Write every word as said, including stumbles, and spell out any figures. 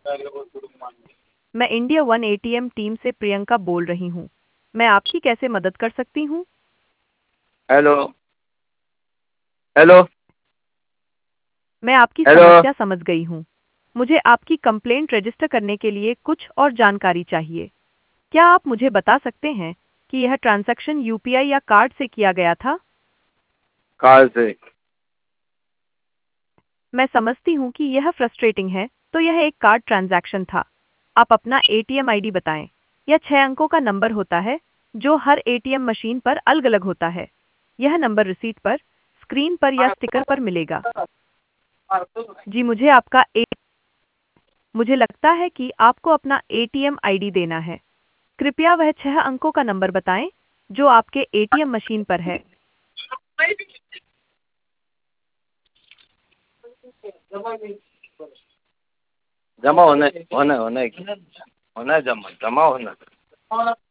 मैं India one ATM team से प्रियंका बोल रही हूँ। मैं आपकी कैसे मदद कर सकती हूँ? हेलो। हेलो। मैं आपकी हेलो। समस्या समझ गई हूँ। मुझे आपकी कंप्लेंट रजिस्टर करने के लिए कुछ और जानकारी चाहिए। क्या आप मुझे बता सकते हैं कि यह ट्रांजैक्शन यूपीआई या कार्ड से किया गया था? कार से। मैं समझती हूँ कि यह फ्रस्ट्रेटिंग है, तो यह एक कार्ड ट्रांजैक्शन था। आप अपना एटीएम आईडी बताएं। यह छह अंकों का नंबर होता है, जो हर एटीएम मशीन पर अलग-अलग होता है। यह नंबर रिसीट पर, स्क्रीन पर या स्टिकर पर मिलेगा। जी, मुझे आपका ए मुझे लगता है कि आपको अपना एटीएम आईडी देना है। कृपया वह छह अंकों का नंबर बताएं, जो आपके एटीएम मशीन पर है। जमा होने होने होने होना है जमा जमा होना।